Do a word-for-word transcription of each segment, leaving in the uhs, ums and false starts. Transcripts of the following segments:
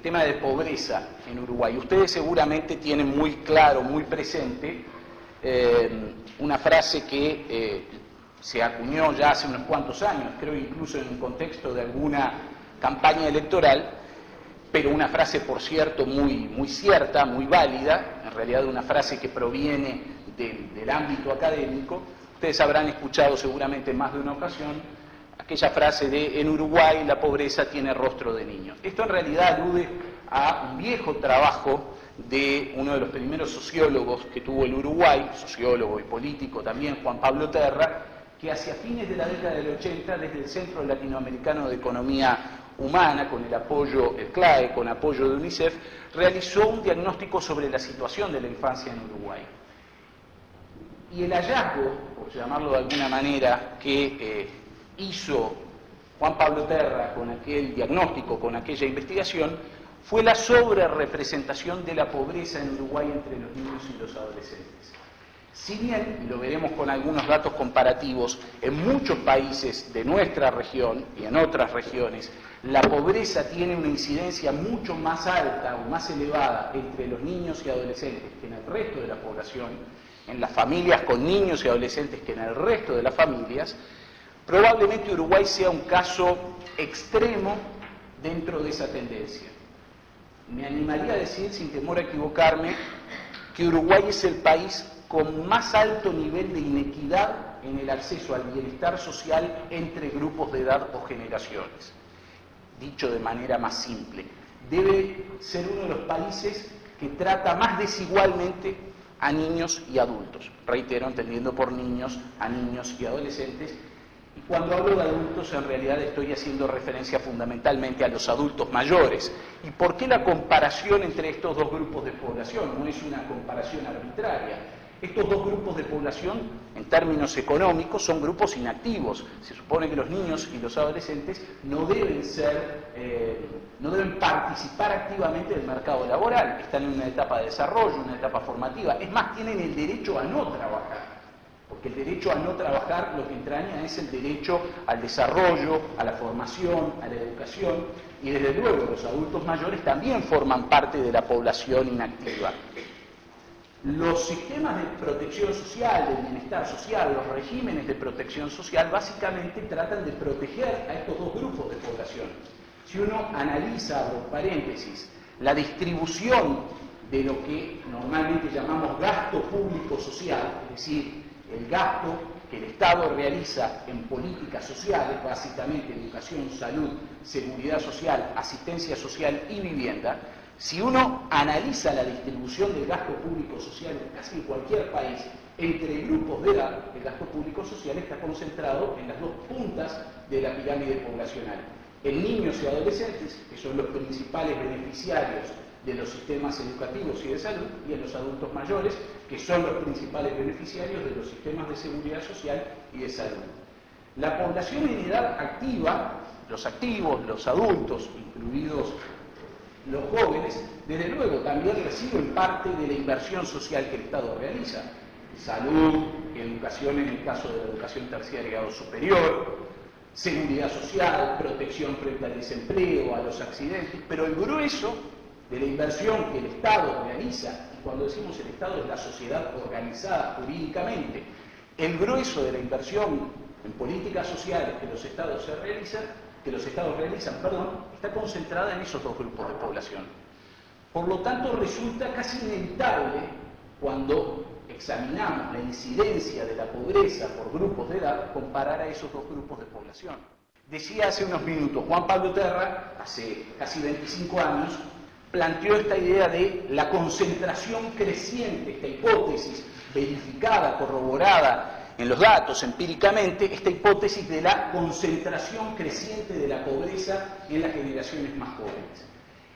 tema de pobreza en Uruguay. Ustedes seguramente tienen muy claro, muy presente, eh, una frase que eh, se acuñó ya hace unos cuantos años, creo incluso en un contexto de alguna campaña electoral, pero una frase, por cierto, muy, muy cierta, muy válida, en realidad una frase que proviene de, del ámbito académico. Ustedes habrán escuchado seguramente en más de una ocasión aquella frase de en Uruguay la pobreza tiene rostro de niño. Esto en realidad alude a un viejo trabajo de uno de los primeros sociólogos que tuvo el Uruguay, sociólogo y político también, Juan Pablo Terra, que hacia fines de la década del ochenta, desde el Centro Latinoamericano de Economía Humana, con el apoyo, el C L A E, con apoyo de UNICEF, realizó un diagnóstico sobre la situación de la infancia en Uruguay. Y el hallazgo, por llamarlo de alguna manera, que eh, hizo Juan Pablo Terra con aquel diagnóstico, con aquella investigación, fue la sobrerepresentación de la pobreza en Uruguay entre los niños y los adolescentes. Si bien, y lo veremos con algunos datos comparativos, en muchos países de nuestra región y en otras regiones, la pobreza tiene una incidencia mucho más alta o más elevada entre los niños y adolescentes que en el resto de la población, en las familias con niños y adolescentes que en el resto de las familias, probablemente Uruguay sea un caso extremo dentro de esa tendencia. Me animaría a decir, sin temor a equivocarme, que Uruguay es el país con más alto nivel de inequidad en el acceso al bienestar social entre grupos de edad o generaciones. Dicho de manera más simple, debe ser uno de los países que trata más desigualmente a niños y adultos. Reitero, entendiendo por niños a niños y adolescentes. Y cuando hablo de adultos, en realidad estoy haciendo referencia fundamentalmente a los adultos mayores. ¿Y por qué la comparación entre estos dos grupos de población? No es una comparación arbitraria. Estos dos grupos de población, en términos económicos, son grupos inactivos. Se supone que los niños y los adolescentes no deben ser, eh, no deben participar activamente del mercado laboral. Están en una etapa de desarrollo, una etapa formativa. Es más, tienen el derecho a no trabajar. Porque el derecho a no trabajar lo que entraña es el derecho al desarrollo, a la formación, a la educación, y desde luego los adultos mayores también forman parte de la población inactiva. Los sistemas de protección social, del bienestar social, los regímenes de protección social, básicamente tratan de proteger a estos dos grupos de población. Si uno analiza, abro paréntesis, la distribución de lo que normalmente llamamos gasto público social, es decir, el gasto que el Estado realiza en políticas sociales, básicamente educación, salud, seguridad social, asistencia social y vivienda, si uno analiza la distribución del gasto público social casi en cualquier país, entre grupos de edad, el gasto público social está concentrado en las dos puntas de la pirámide poblacional. En niños y adolescentes, que son los principales beneficiarios de los sistemas educativos y de salud, y en los adultos mayores, que son los principales beneficiarios de los sistemas de seguridad social y de salud. La población en edad activa, los activos, los adultos, incluidos los jóvenes, desde luego también reciben parte de la inversión social que el Estado realiza. Salud, educación en el caso de la educación terciaria o superior, seguridad social, protección frente al desempleo, a los accidentes, pero el grueso de la inversión que el Estado realiza, y cuando decimos el Estado es la sociedad organizada jurídicamente, el grueso de la inversión en políticas sociales que los Estados se realizan, que los Estados realizan, perdón, está concentrada en esos dos grupos de población. Por lo tanto, resulta casi inevitable cuando examinamos la incidencia de la pobreza por grupos de edad, comparar a esos dos grupos de población. Decía hace unos minutos, Juan Pablo Terra, hace casi veinticinco años, planteó esta idea de la concentración creciente, esta hipótesis verificada, corroborada en los datos empíricamente, esta hipótesis de la concentración creciente de la pobreza en las generaciones más jóvenes.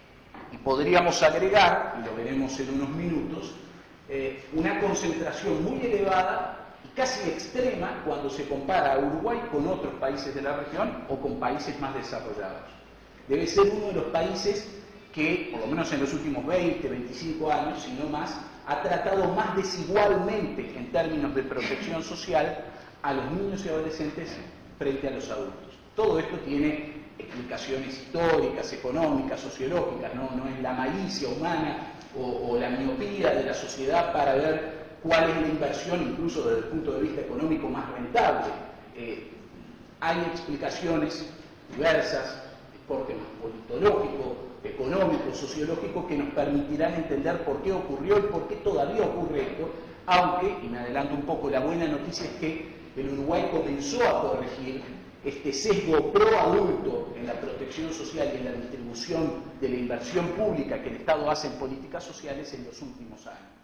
Y podríamos agregar, y lo veremos en unos minutos, eh, una concentración muy elevada y casi extrema cuando se compara a Uruguay con otros países de la región o con países más desarrollados. Debe ser uno de los países que, por lo menos en los últimos veinte, veinticinco años, si no más, ha tratado más desigualmente en términos de protección social a los niños y adolescentes frente a los adultos. Todo esto tiene explicaciones históricas, económicas, sociológicas, no, no es la malicia humana o, o la miopía de la sociedad para ver cuál es la inversión, incluso desde el punto de vista económico, más rentable. Eh, hay explicaciones diversas, de corte más politológico, económico, sociológico, que nos permitirán entender por qué ocurrió y por qué todavía ocurre esto, aunque, y me adelanto un poco, la buena noticia es que el Uruguay comenzó a corregir este sesgo pro-adulto en la protección social y en la distribución de la inversión pública que el Estado hace en políticas sociales en los últimos años.